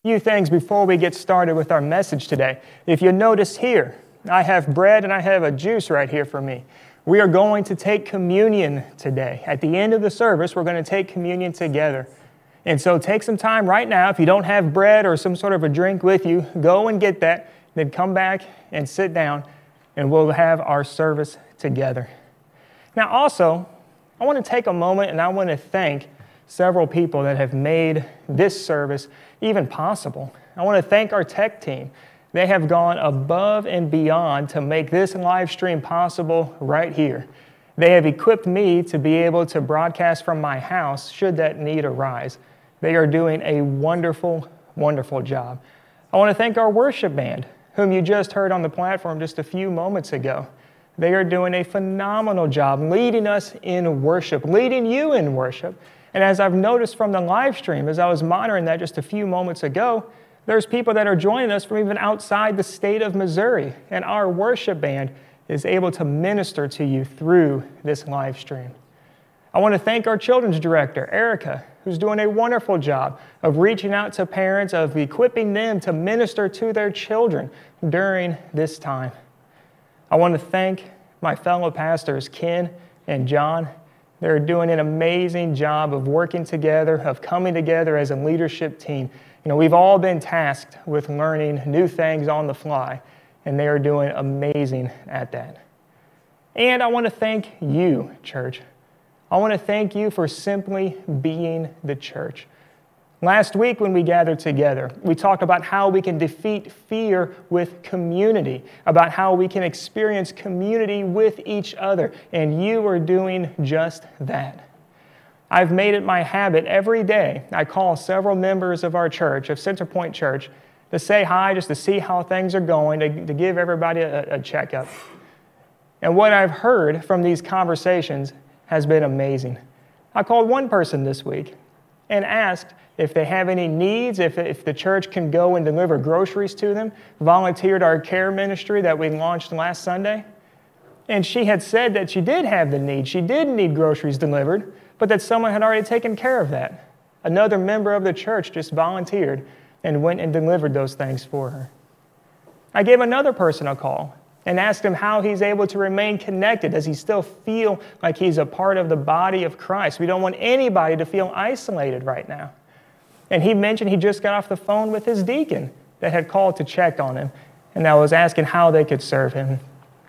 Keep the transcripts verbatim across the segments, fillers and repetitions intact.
Few things before we get started with our message today. If you notice here, I have bread and I have a juice right here for me. We are going to take communion today. At the end of the service, we're going to take communion together. And so take some time right now. If you don't have bread or some sort of a drink with you, go and get that. Then come back and sit down, and we'll have our service together. Now also, I want to take a moment and I want to thank several people that have made this service even possible. I want to thank our tech team. They have gone above and beyond to make this live stream possible right here. They have equipped me to be able to broadcast from my house should that need arise. They are doing a wonderful, wonderful job. I want to thank our worship band, whom you just heard on the platform just a few moments ago. They are doing a phenomenal job leading us in worship, leading you in worship. And as I've noticed from the live stream, as I was monitoring that just a few moments ago, there's people that are joining us from even outside the state of Missouri. And our worship band is able to minister to you through this live stream. I want to thank our children's director, Erica, who's doing a wonderful job of reaching out to parents, of equipping them to minister to their children during this time. I want to thank my fellow pastors, Ken and John. They're doing an amazing job of working together, of coming together as a leadership team. You know, we've all been tasked with learning new things on the fly, and they are doing amazing at that. And I want to thank you, church. I want to thank you for simply being the church. Last week when we gathered together, we talked about how we can defeat fear with community, about how we can experience community with each other, and you are doing just that. I've made it my habit every day. I call several members of our church, of Center Point Church, to say hi, just to see how things are going, to, to give everybody a, a checkup. And what I've heard from these conversations has been amazing. I called one person this week and asked if they have any needs, if, if the church can go and deliver groceries to them, volunteered our care ministry that we launched last Sunday. And she had said that she did have the need. She did need groceries delivered, but that someone had already taken care of that. Another member of the church just volunteered and went and delivered those things for her. I gave another person a call and asked him how he's able to remain connected. Does he still feel like he's a part of the body of Christ? We don't want anybody to feel isolated right now. And he mentioned he just got off the phone with his deacon that had called to check on him, and I was asking how they could serve him.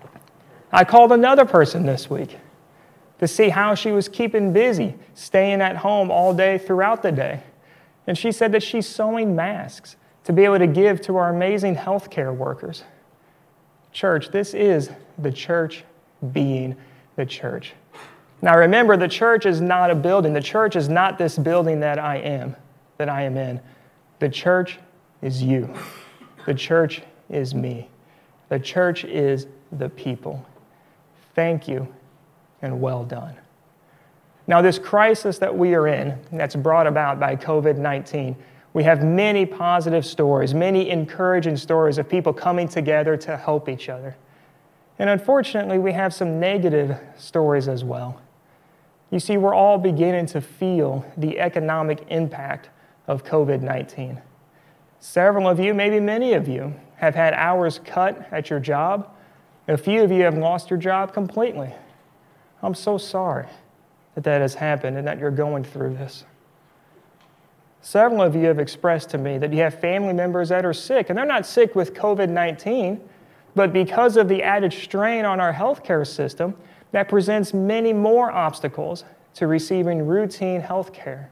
I called another person this week to see how she was keeping busy, staying at home all day throughout the day. And she said that she's sewing masks to be able to give to our amazing healthcare workers. Church, this is the church being the church. Now remember, the church is not a building. The church is not this building that I am, that I am in. The church is you. The church is me. The church is the people. Thank you and well done. Now this crisis that we are in, that's brought about by covid nineteen, we have many positive stories, many encouraging stories of people coming together to help each other. And unfortunately, we have some negative stories as well. You see, we're all beginning to feel the economic impact of covid nineteen. Several of you, maybe many of you, have had hours cut at your job. A few of you have lost your job completely. I'm so sorry that that has happened and that you're going through this. Several of you have expressed to me that you have family members that are sick, and they're not sick with covid nineteen, but because of the added strain on our healthcare system, that presents many more obstacles to receiving routine health care.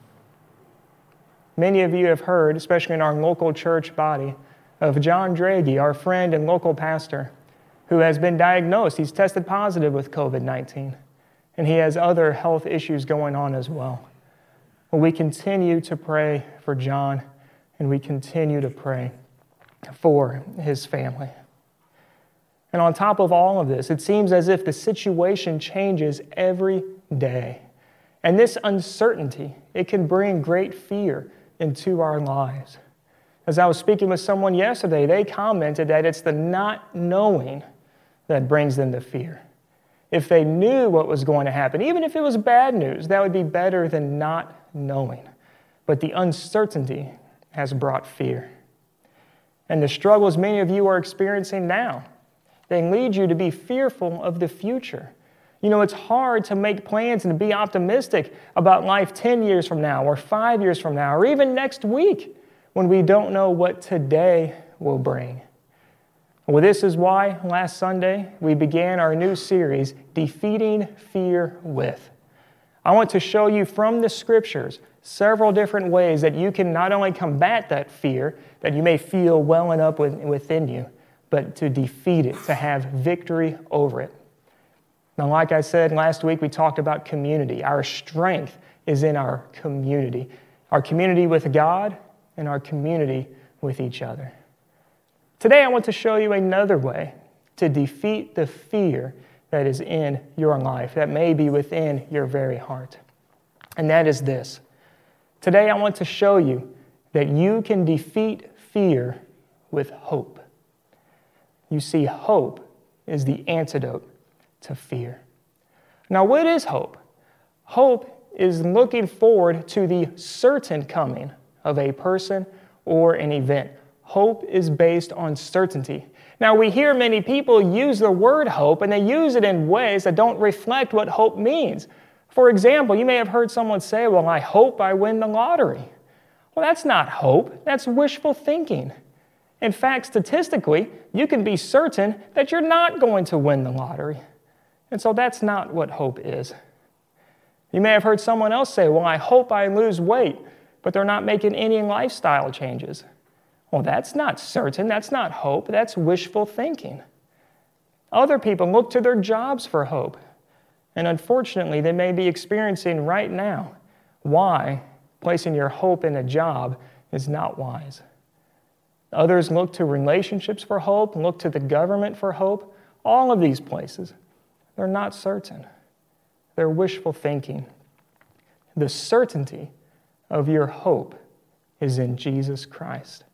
Many of you have heard, especially in our local church body, of John Draghi, our friend and local pastor, who has been diagnosed. He's tested positive with covid nineteen, and he has other health issues going on as well. Well, we continue to pray for John, and we continue to pray for his family. And on top of all of this, it seems as if the situation changes every day. And this uncertainty, it can bring great fear into our lives. As I was speaking with someone yesterday, they commented that it's the not knowing that brings them to fear. If they knew what was going to happen, even if it was bad news, that would be better than not knowing. But the uncertainty has brought fear. And the struggles many of you are experiencing now, they lead you to be fearful of the future. You know, it's hard to make plans and to be optimistic about life ten years from now or five years from now or even next week when we don't know what today will bring. Well, this is why last Sunday we began our new series, Defeating Fear With. I want to show you from the Scriptures several different ways that you can not only combat that fear that you may feel welling up within you, but to defeat it, to have victory over it. Now, like I said last week, we talked about community. Our strength is in our community, our community with God and our community with each other. Today, I want to show you another way to defeat the fear that is in your life, that may be within your very heart. And that is this. Today, I want to show you that you can defeat fear with hope. You see, hope is the antidote to fear. Now, what is hope? Hope is looking forward to the certain coming of a person or an event. Hope is based on certainty. Now, we hear many people use the word hope, and they use it in ways that don't reflect what hope means. For example, you may have heard someone say, well, I hope I win the lottery. Well, that's not hope. That's wishful thinking. In fact, statistically, you can be certain that you're not going to win the lottery. And so that's not what hope is. You may have heard someone else say, well, I hope I lose weight, but they're not making any lifestyle changes. Well, that's not certain. That's not hope. That's wishful thinking. Other people look to their jobs for hope. And unfortunately, they may be experiencing right now why placing your hope in a job is not wise. Others look to relationships for hope, look to the government for hope. All of these places, they're not certain. They're wishful thinking. The certainty of your hope is in Jesus Christ.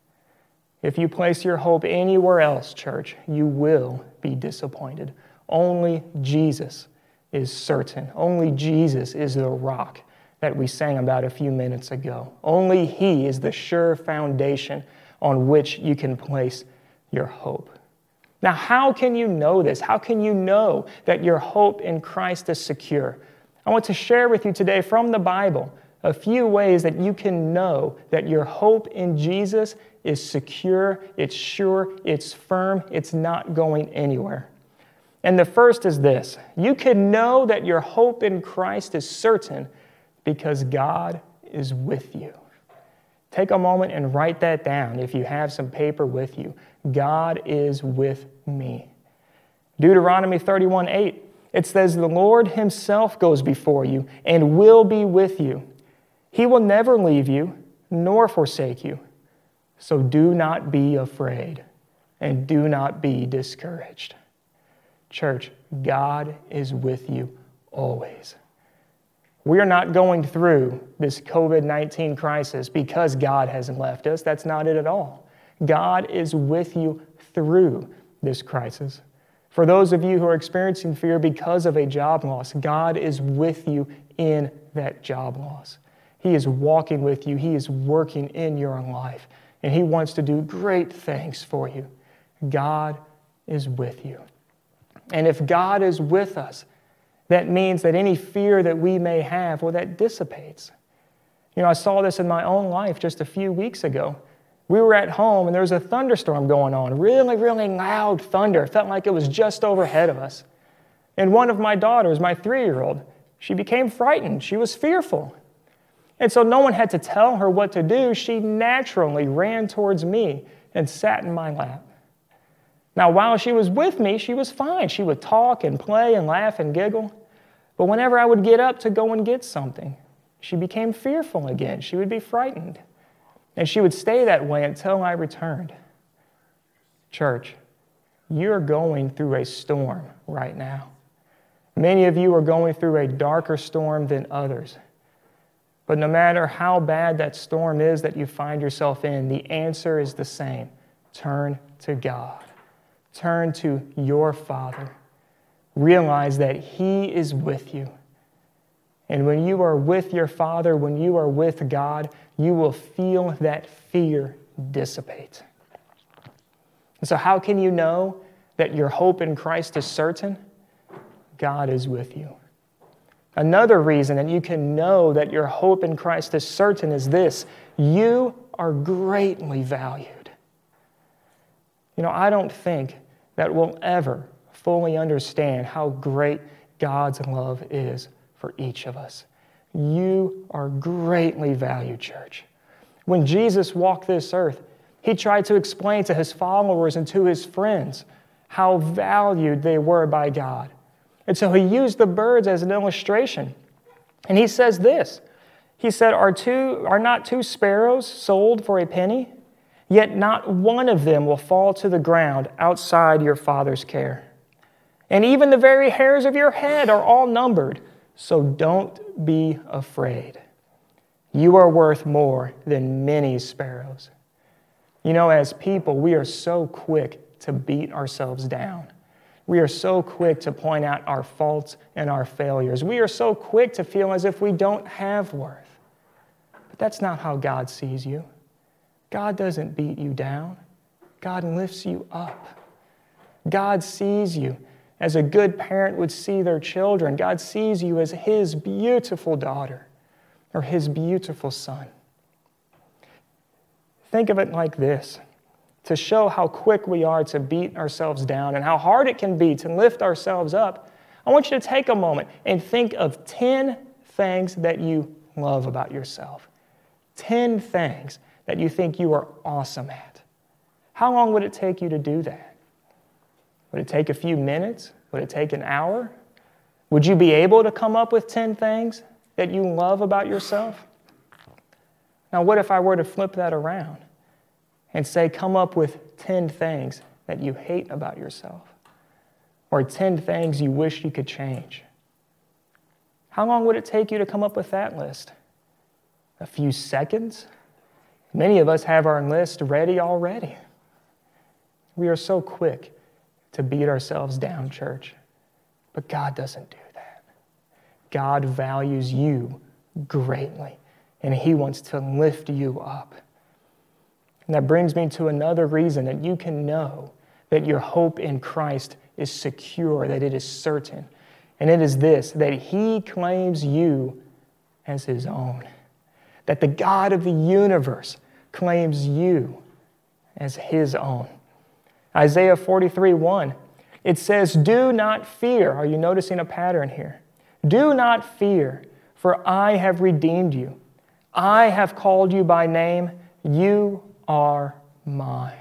If you place your hope anywhere else, church, you will be disappointed. Only Jesus is certain. Only Jesus is the rock that we sang about a few minutes ago. Only He is the sure foundation on which you can place your hope. Now, how can you know this? How can you know that your hope in Christ is secure? I want to share with you today from the Bible a few ways that you can know that your hope in Jesus is secure, it's sure, it's firm, it's not going anywhere. And the first is this. You can know that your hope in Christ is certain because God is with you. Take a moment and write that down if you have some paper with you. God is with me. Deuteronomy thirty-one eight, it says, the Lord Himself goes before you and will be with you. He will never leave you nor forsake you. So do not be afraid and do not be discouraged. Church, God is with you always. We are not going through this covid nineteen crisis because God hasn't left us. That's not it at all. God is with you through this crisis. For those of you who are experiencing fear because of a job loss, God is with you in that job loss. He is walking with you. He is working in your life. And He wants to do great things for you. God is with you. And if God is with us, that means that any fear that we may have, well, that dissipates. You know, I saw this in my own life just a few weeks ago. We were at home and there was a thunderstorm going on, really, really loud thunder. It felt like it was just overhead of us. And one of my daughters, my three-year-old, she became frightened. She was fearful. And so no one had to tell her what to do. She naturally ran towards me and sat in my lap. Now, while she was with me, she was fine. She would talk and play and laugh and giggle. But whenever I would get up to go and get something, she became fearful again. She would be frightened. And she would stay that way until I returned. Church, you're going through a storm right now. Many of you are going through a darker storm than others. But no matter how bad that storm is that you find yourself in, the answer is the same. Turn to God. Turn to your Father. Realize that He is with you. And when you are with your Father, when you are with God, you will feel that fear dissipate. And so how can you know that your hope in Christ is certain? God is with you. Another reason that you can know that your hope in Christ is certain is this: you are greatly valued. You know, I don't think that we'll ever fully understand how great God's love is for each of us. You are greatly valued, church. When Jesus walked this earth, he tried to explain to his followers and to his friends how valued they were by God. And so he used the birds as an illustration. And he says this. He said, are, two, are not two sparrows sold for a penny? Yet not one of them will fall to the ground outside your Father's care. And even the very hairs of your head are all numbered. So don't be afraid. You are worth more than many sparrows. You know, as people, we are so quick to beat ourselves down. We are so quick to point out our faults and our failures. We are so quick to feel as if we don't have worth. But that's not how God sees you. God doesn't beat you down. God lifts you up. God sees you as a good parent would see their children. God sees you as his beautiful daughter or his beautiful son. Think of it like this. To show how quick we are to beat ourselves down and how hard it can be to lift ourselves up, I want you to take a moment and think of ten things that you love about yourself. ten things that you think you are awesome at. How long would it take you to do that? Would it take a few minutes? Would it take an hour? Would you be able to come up with ten things that you love about yourself? Now, what if I were to flip that around and say, come up with ten things that you hate about yourself, or ten things you wish you could change? How long would it take you to come up with that list? A few seconds? Many of us have our list ready already. We are so quick to beat ourselves down, church. But God doesn't do that. God values you greatly, and he wants to lift you up. And that brings me to another reason that you can know that your hope in Christ is secure, that it is certain. And it is this, that he claims you as his own. That the God of the universe claims you as his own. Isaiah forty-three one, it says, do not fear. Are you noticing a pattern here? Do not fear, for I have redeemed you. I have called you by name. You are mine.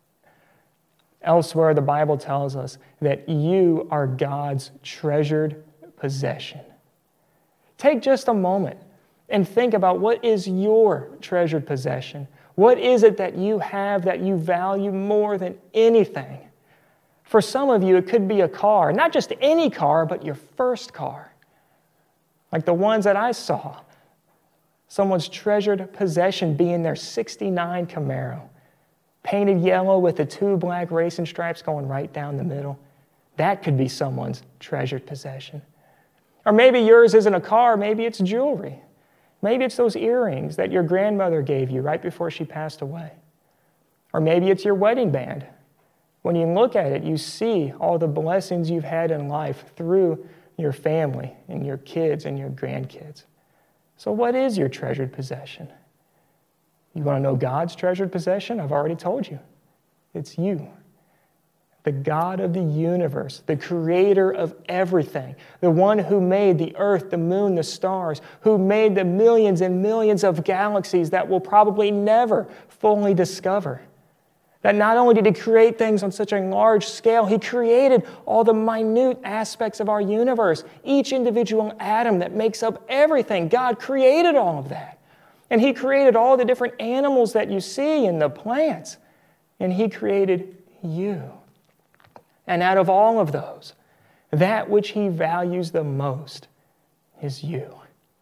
Elsewhere, the Bible tells us that you are God's treasured possession. Take just a moment and think about what is your treasured possession. What is it that you have that you value more than anything? For some of you, it could be a car, not just any car, but your first car. Like the ones that I saw. Someone's treasured possession being their sixty-nine Camaro, painted yellow with the two black racing stripes going right down the middle. That could be someone's treasured possession. Or maybe yours isn't a car, maybe it's jewelry. Maybe it's those earrings that your grandmother gave you right before she passed away. Or maybe it's your wedding band. When you look at it, you see all the blessings you've had in life through your family and your kids and your grandkids. So what is your treasured possession? You want to know God's treasured possession? I've already told you. It's you. The God of the universe, the creator of everything, the one who made the earth, the moon, the stars, who made the millions and millions of galaxies that we'll probably never fully discover. That not only did he create things on such a large scale, he created all the minute aspects of our universe. Each individual atom that makes up everything, God created all of that. And he created all the different animals that you see and the plants. And he created you. And out of all of those, that which he values the most is you.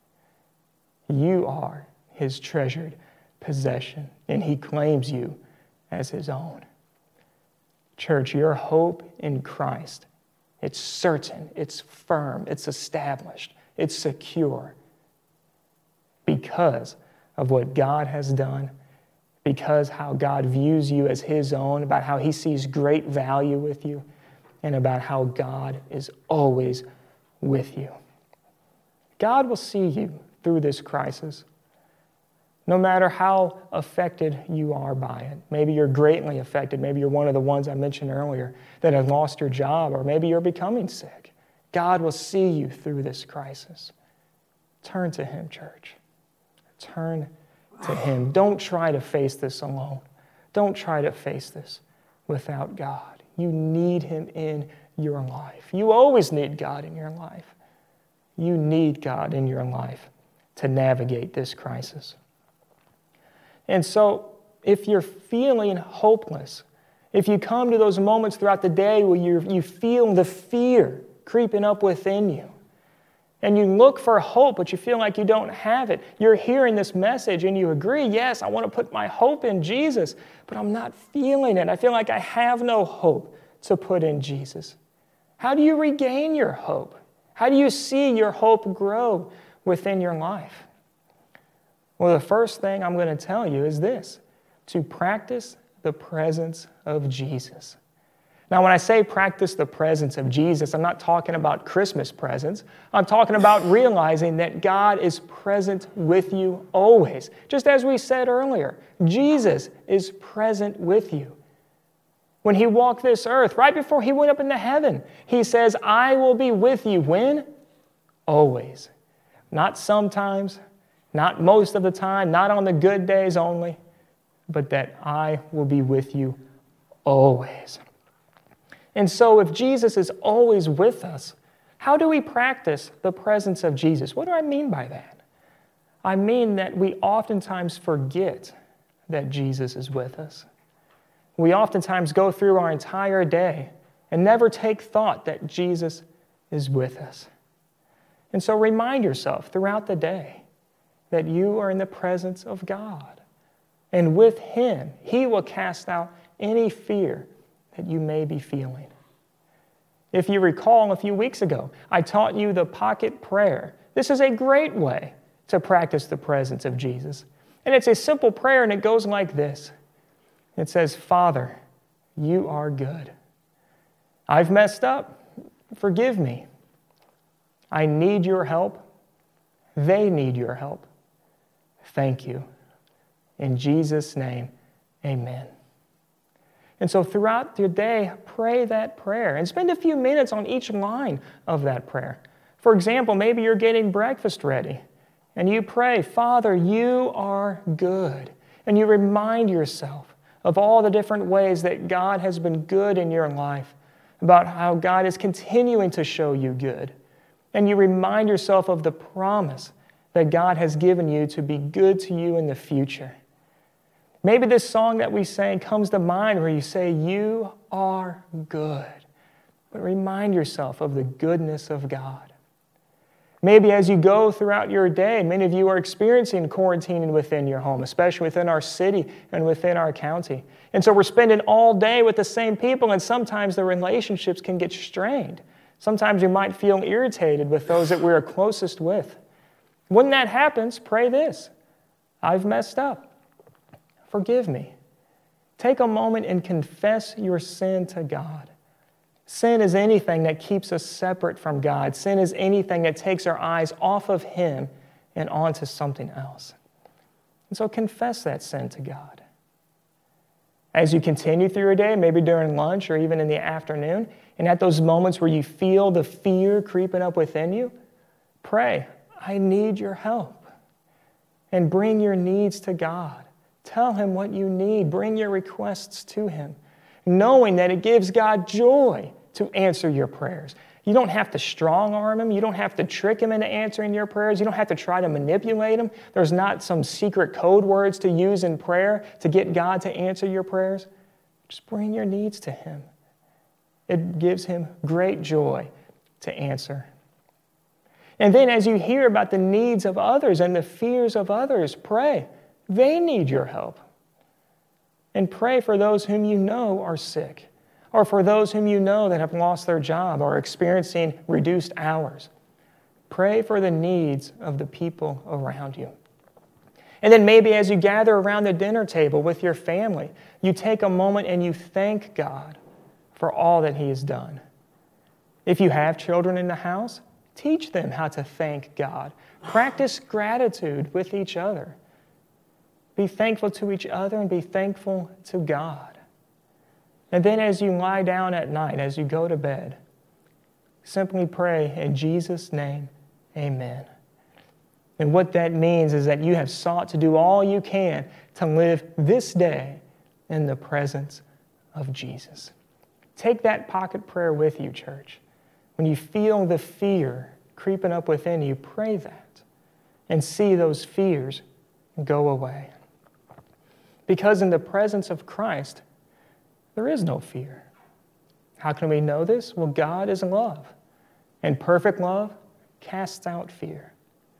You are his treasured possession, and he claims you as his own. Church, your hope in Christ, it's certain, it's firm, it's established, it's secure, because of what God has done, because how God views you as his own, about how he sees great value with you, and about how God is always with you. God will see you through this crisis, no matter how affected you are by it. Maybe you're greatly affected. Maybe you're one of the ones I mentioned earlier that have lost your job, or maybe you're becoming sick. God will see you through this crisis. Turn to him, church. Turn to him. Don't try to face this alone. Don't try to face this without God. You need him in your life. You always need God in your life. You need God in your life to navigate this crisis. And so, if you're feeling hopeless, if you come to those moments throughout the day where you you feel the fear creeping up within you, and you look for hope, but you feel like you don't have it, you're hearing this message and you agree, yes, I want to put my hope in Jesus, but I'm not feeling it. I feel like I have no hope to put in Jesus. How do you regain your hope? How do you see your hope grow within your life? Well, the first thing I'm going to tell you is this: to practice the presence of Jesus. Now, when I say practice the presence of Jesus, I'm not talking about Christmas presents. I'm talking about realizing that God is present with you always. Just as we said earlier, Jesus is present with you. When he walked this earth, right before he went up into heaven, he says, I will be with you. When? Always. Not sometimes, not most of the time, not on the good days only, but that I will be with you always. And so if Jesus is always with us, how do we practice the presence of Jesus? What do I mean by that? I mean that we oftentimes forget that Jesus is with us. We oftentimes go through our entire day and never take thought that Jesus is with us. And so remind yourself throughout the day that you are in the presence of God. And with him, he will cast out any fear that you may be feeling. If you recall, a few weeks ago, I taught you the pocket prayer. This is a great way to practice the presence of Jesus. And it's a simple prayer, and it goes like this. It says, Father, you are good. I've messed up. Forgive me. I need your help. They need your help. Thank you. In Jesus' name, amen. And so throughout your day, pray that prayer and spend a few minutes on each line of that prayer. For example, maybe you're getting breakfast ready and you pray, Father, you are good. And you remind yourself of all the different ways that God has been good in your life, about how God is continuing to show you good. And you remind yourself of the promise that God has given you to be good to you in the future. Maybe this song that we sang comes to mind where you say, you are good. But remind yourself of the goodness of God. Maybe as you go throughout your day, many of you are experiencing quarantining within your home, especially within our city and within our county. And so we're spending all day with the same people, and sometimes the relationships can get strained. Sometimes you might feel irritated with those that we're closest with. When that happens, pray this: I've messed up. Forgive me. Take a moment and confess your sin to God. Sin is anything that keeps us separate from God. Sin is anything that takes our eyes off of him and onto something else. And so confess that sin to God. As you continue through your day, maybe during lunch or even in the afternoon, and at those moments where you feel the fear creeping up within you, pray, I need your help. And bring your needs to God. Tell him what you need. Bring your requests to him, knowing that it gives God joy to answer your prayers. You don't have to strong-arm him. You don't have to trick him into answering your prayers. You don't have to try to manipulate him. There's not some secret code words to use in prayer to get God to answer your prayers. Just bring your needs to him. It gives him great joy to answer. And then as you hear about the needs of others and the fears of others, pray. They need your help. And pray for those whom you know are sick, or for those whom you know that have lost their job or are experiencing reduced hours. Pray for the needs of the people around you. And then maybe as you gather around the dinner table with your family, you take a moment and you thank God for all that He has done. If you have children in the house, teach them how to thank God. Practice gratitude with each other. Be thankful to each other and be thankful to God. And then as you lie down at night, as you go to bed, simply pray in Jesus' name, amen. And what that means is that you have sought to do all you can to live this day in the presence of Jesus. Take that pocket prayer with you, church. When you feel the fear creeping up within you, pray that and see those fears go away. Because in the presence of Christ, there is no fear. How can we know this? Well, God is love, and perfect love casts out fear.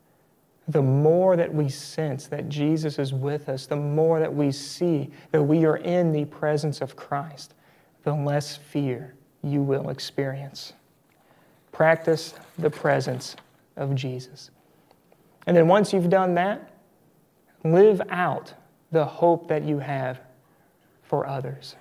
The more that we sense that Jesus is with us, the more that we see that we are in the presence of Christ, the less fear you will experience. Practice the presence of Jesus. And then once you've done that, live out the hope that you have for others.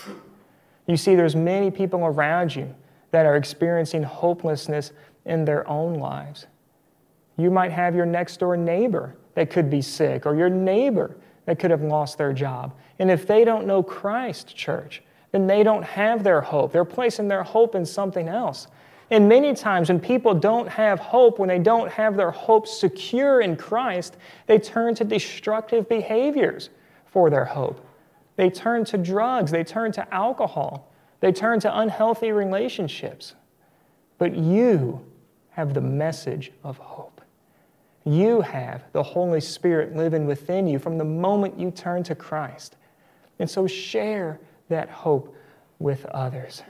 You see, there's many people around you that are experiencing hopelessness in their own lives. You might have your next door neighbor that could be sick, or your neighbor that could have lost their job. And if they don't know Christ, church, then they don't have their hope. They're placing their hope in something else. And many times when people don't have hope, when they don't have their hope secure in Christ, they turn to destructive behaviors for their hope. They turn to drugs. They turn to alcohol. They turn to unhealthy relationships. But you have the message of hope. You have the Holy Spirit living within you from the moment you turn to Christ. And so share that hope with others.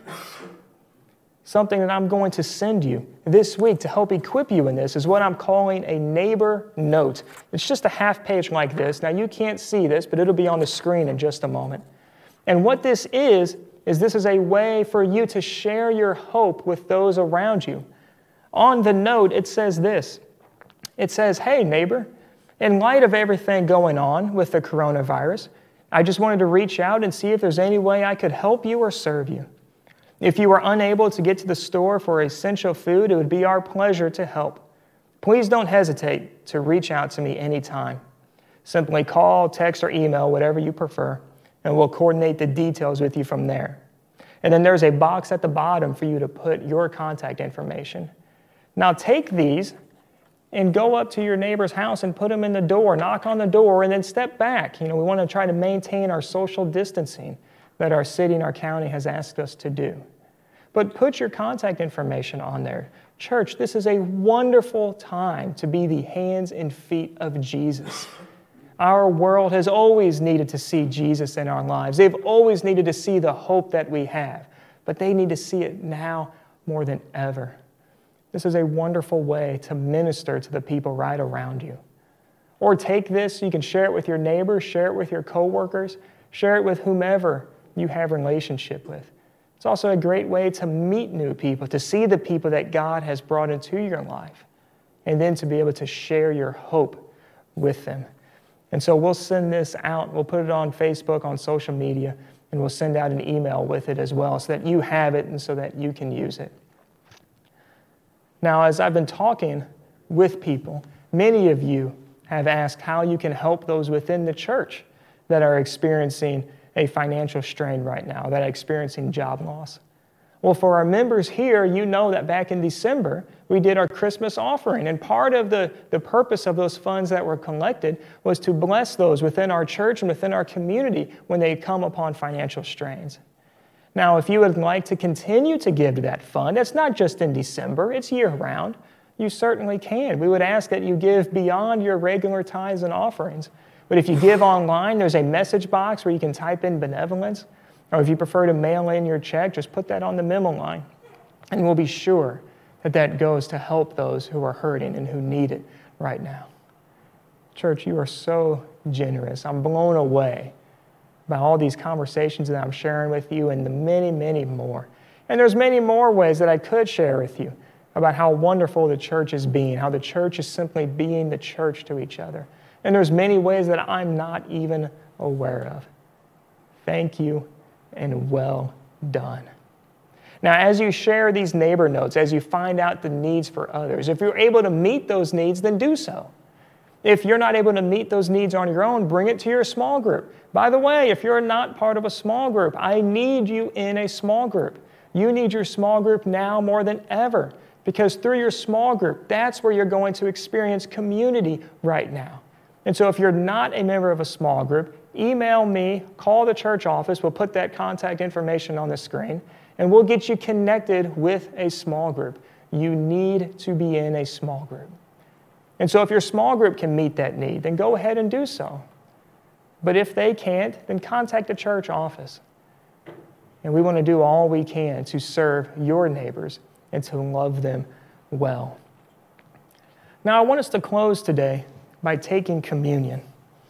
Something that I'm going to send you this week to help equip you in this is what I'm calling a neighbor note. It's just a half page like this. Now, you can't see this, but it'll be on the screen in just a moment. And what this is, is this is a way for you to share your hope with those around you. On the note, it says this. It says, hey, neighbor, in light of everything going on with the coronavirus, I just wanted to reach out and see if there's any way I could help you or serve you. If you are unable to get to the store for essential food, it would be our pleasure to help. Please don't hesitate to reach out to me anytime. Simply call, text, or email, whatever you prefer, and we'll coordinate the details with you from there. And then there's a box at the bottom for you to put your contact information. Now take these and go up to your neighbor's house and put them in the door, knock on the door, and then step back. You know, we want to try to maintain our social distancing that our city and our county has asked us to do. But put your contact information on there. Church, this is a wonderful time to be the hands and feet of Jesus. Our world has always needed to see Jesus in our lives. They've always needed to see the hope that we have, but they need to see it now more than ever. This is a wonderful way to minister to the people right around you. Or take this, you can share it with your neighbors, share it with your coworkers, share it with whomever you have a relationship with. It's also a great way to meet new people, to see the people that God has brought into your life, and then to be able to share your hope with them. And so we'll send this out. We'll put it on Facebook, on social media, and we'll send out an email with it as well so that you have it and so that you can use it. Now, as I've been talking with people, many of you have asked how you can help those within the church that are experiencing a financial strain right now, that are experiencing job loss. Well, for our members here, you know that back in December, we did our Christmas offering, and part of the, the purpose of those funds that were collected was to bless those within our church and within our community when they come upon financial strains. Now, if you would like to continue to give to that fund, it's not just in December, it's year-round, you certainly can. We would ask that you give beyond your regular tithes and offerings. But if you give online, there's a message box where you can type in benevolence. Or if you prefer to mail in your check, just put that on the memo line. And we'll be sure that that goes to help those who are hurting and who need it right now. Church, you are so generous. I'm blown away by all these conversations that I'm sharing with you and the many, many more. And there's many more ways that I could share with you about how wonderful the church is being, how the church is simply being the church to each other. And there's many ways that I'm not even aware of. Thank you and well done. Now, as you share these neighbor notes, as you find out the needs for others, if you're able to meet those needs, then do so. If you're not able to meet those needs on your own, bring it to your small group. By the way, if you're not part of a small group, I need you in a small group. You need your small group now more than ever, because through your small group, that's where you're going to experience community right now. And so if you're not a member of a small group, email me, call the church office. We'll put that contact information on the screen, and we'll get you connected with a small group. You need to be in a small group. And so if your small group can meet that need, then go ahead and do so. But if they can't, then contact the church office. And we want to do all we can to serve your neighbors and to love them well. Now, I want us to close today by taking communion.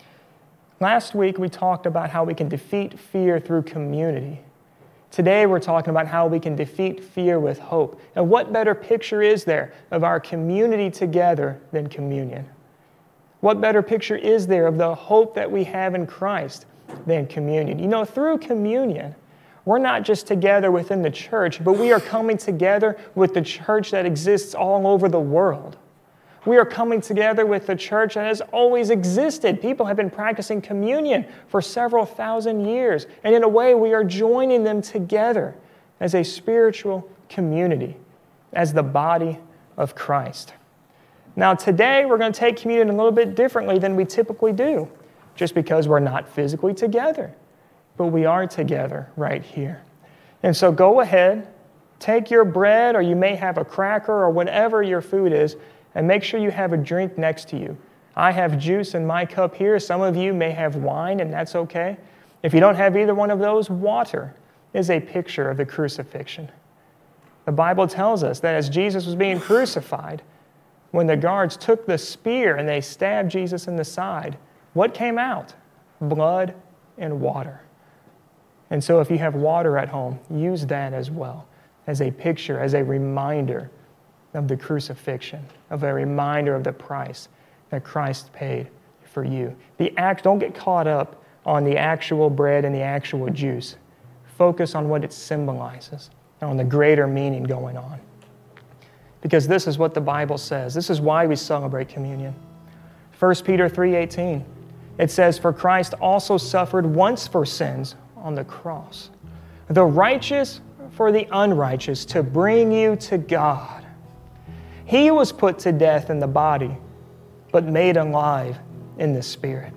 Last week, we talked about how we can defeat fear through community. Today, we're talking about how we can defeat fear with hope. And what better picture is there of our community together than communion? What better picture is there of the hope that we have in Christ than communion? You know, through communion, we're not just together within the church, but we are coming together with the church that exists all over the world. We are coming together with the church that has always existed. People have been practicing communion for several thousand years. And in a way, we are joining them together as a spiritual community, as the body of Christ. Now, today, we're going to take communion a little bit differently than we typically do, just because we're not physically together. But we are together right here. And so go ahead, take your bread, or you may have a cracker, or whatever your food is, and make sure you have a drink next to you. I have juice in my cup here. Some of you may have wine, and that's okay. If you don't have either one of those, water is a picture of the crucifixion. The Bible tells us that as Jesus was being crucified, when the guards took the spear and they stabbed Jesus in the side, what came out? Blood and water. And so if you have water at home, use that as well, as a picture, as a reminder of the crucifixion, of a reminder of the price that Christ paid for you. The act, don't get caught up on the actual bread and the actual juice. Focus on what it symbolizes, on the greater meaning going on. Because this is what the Bible says. This is why we celebrate communion. First Peter three eighteen, it says, "For Christ also suffered once for sins on the cross, the righteous for the unrighteous, to bring you to God. He was put to death in the body, but made alive in the spirit."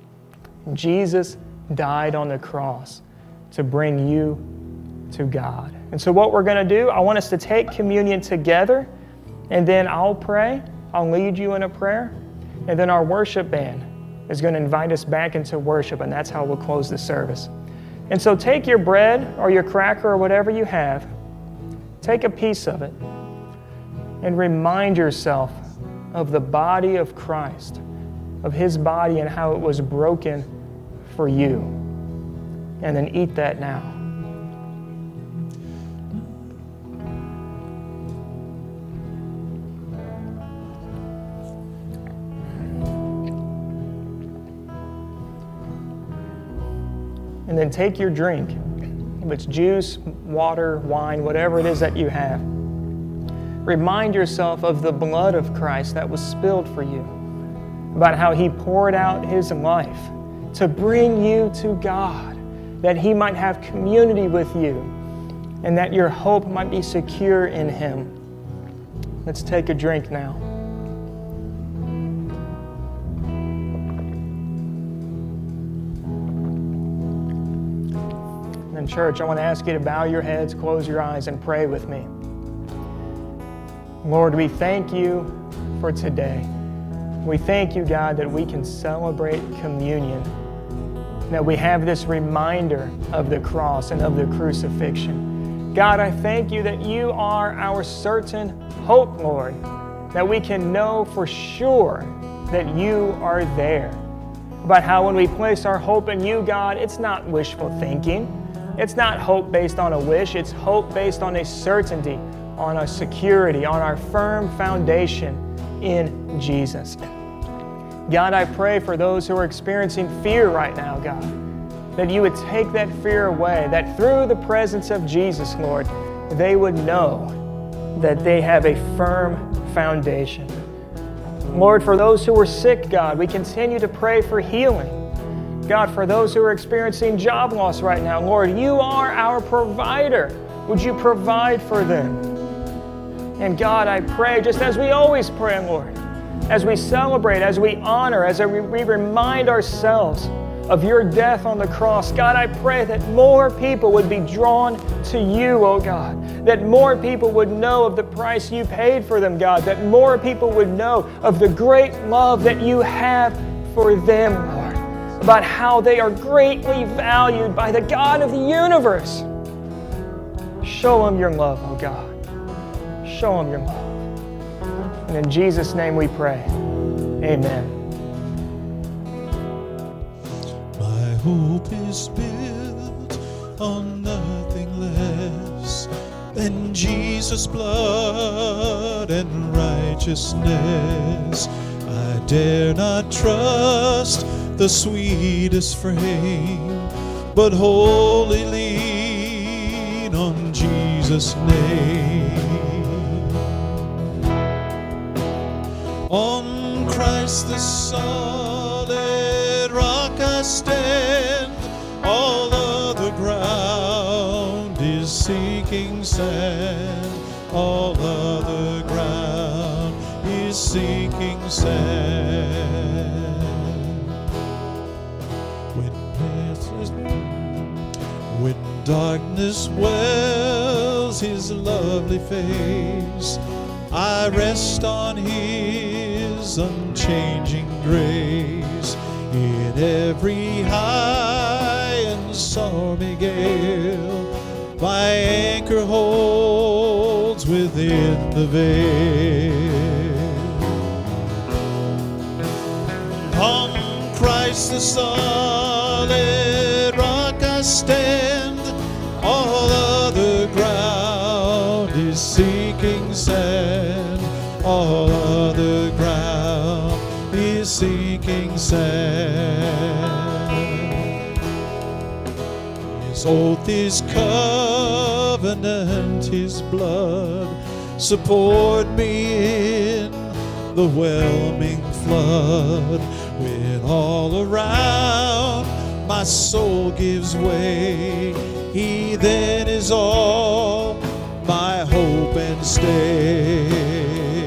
Jesus died on the cross to bring you to God. And so what we're going to do, I want us to take communion together, and then I'll pray. I'll lead you in a prayer, and then our worship band is going to invite us back into worship, and that's how we'll close the service. And so take your bread or your cracker or whatever you have, take a piece of it, and remind yourself of the body of Christ, of His body and how it was broken for you. And then eat that now. And then take your drink. If it's juice, water, wine, whatever it is that you have. Remind yourself of the blood of Christ that was spilled for you, about how He poured out His life to bring you to God, that He might have community with you, and that your hope might be secure in Him. Let's take a drink now. And church, I want to ask you to bow your heads, close your eyes, and pray with me. Lord, we thank you for today. We thank you, God, that we can celebrate communion, that we have this reminder of the cross and of the crucifixion. God, I thank you that you are our certain hope, Lord, that we can know for sure that you are there. About how when we place our hope in you, God, it's not wishful thinking. It's not hope based on a wish. It's hope based on a certainty, on a security, on our firm foundation in Jesus. God, I pray for those who are experiencing fear right now, God, that you would take that fear away, that through the presence of Jesus, Lord, they would know that they have a firm foundation. Lord, for those who are sick, God, we continue to pray for healing. God, for those who are experiencing job loss right now, Lord, you are our provider. Would you provide for them? And God, I pray, just as we always pray, Lord, as we celebrate, as we honor, as we remind ourselves of your death on the cross, God, I pray that more people would be drawn to you, oh God, that more people would know of the price you paid for them, God, that more people would know of the great love that you have for them, Lord, about how they are greatly valued by the God of the universe. Show them your love, oh God. Show them your love. And in Jesus' name we pray. Amen. Hope is built on nothing less than Jesus' blood and righteousness. I dare not trust the sweetest frame, but wholly lean on Jesus' name. On Christ the solid rock I stand, all other ground is sinking sand. All other ground is sinking sand. When, when darkness wells his lovely face, I rest on his unchanging grace. In every high and stormy gale, my anchor holds within the veil. On Christ the solid rock I stand, all other ground is sinking sand. All other ground is sinking sand. His oath, his covenant, his blood support me in the whelming flood. When all around my soul gives way, he then is all my hope and stay.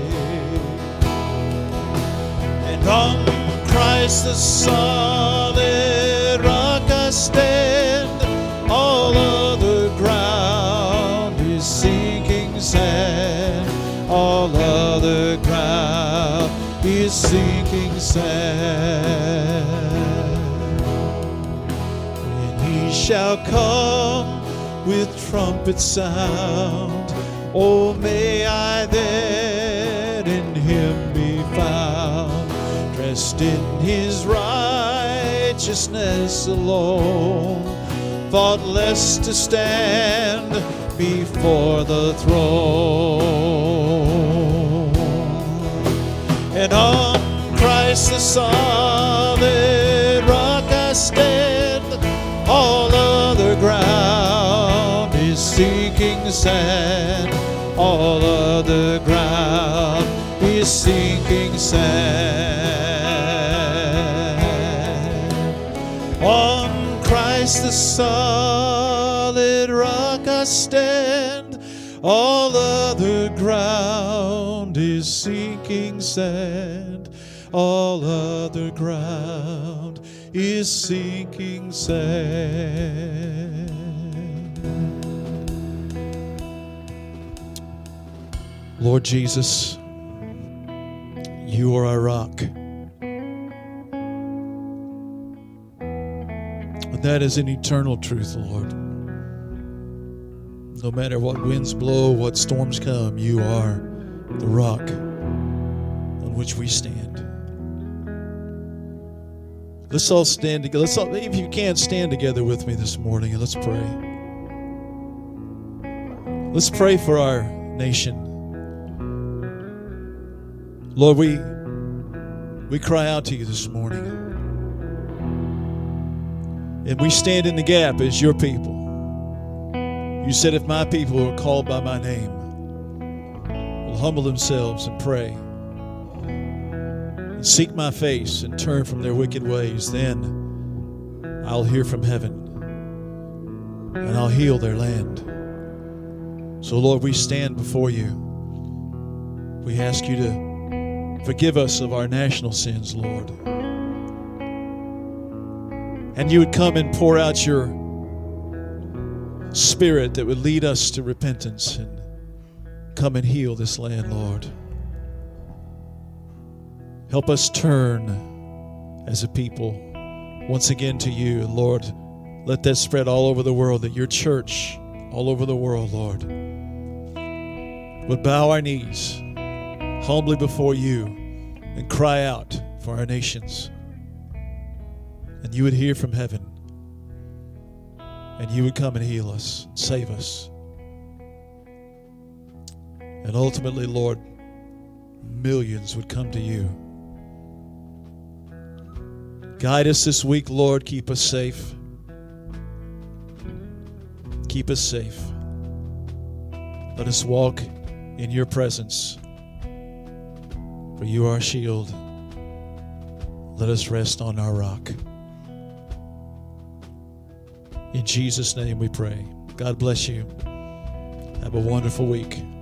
And on Christ the solid rock I stand, all other ground is sinking sand. All other ground is sinking sand. When he shall come with trumpet sound, oh, may I then in him be found, dressed in his righteousness alone, faultless to stand before the throne. And on Christ the solid rock I stand, all other ground is sinking sand. All other ground is sinking sand. On Christ the solid rock I stand, all other ground is sinking sand. All other ground is sinking sand. Lord Jesus, you are our rock. And that is an eternal truth, Lord. No matter what winds blow, what storms come, you are the rock on which we stand. Let's all stand together. Let's all, if you can, stand together with me this morning and let's pray. Let's pray for our nation. Lord, we We cry out to you this morning. And we stand in the gap as your people. You said if my people who are called by my name will humble themselves and pray and seek my face and turn from their wicked ways, then I'll hear from heaven and I'll heal their land. So, Lord, we stand before you. We ask you to forgive us of our national sins, Lord. And you would come and pour out your Spirit that would lead us to repentance and come and heal this land, Lord. Help us turn as a people once again to you. Lord, let that spread all over the world, that your church all over the world, Lord, would bow our knees humbly before you and cry out for our nations. And you would hear from heaven, and you would come and heal us, and save us. And ultimately, Lord, millions would come to you. Guide us this week, Lord. Keep us safe. Keep us safe. Let us walk in your presence, for you are our shield. Let us rest on our rock. In Jesus' name we pray. God bless you. Have a wonderful week.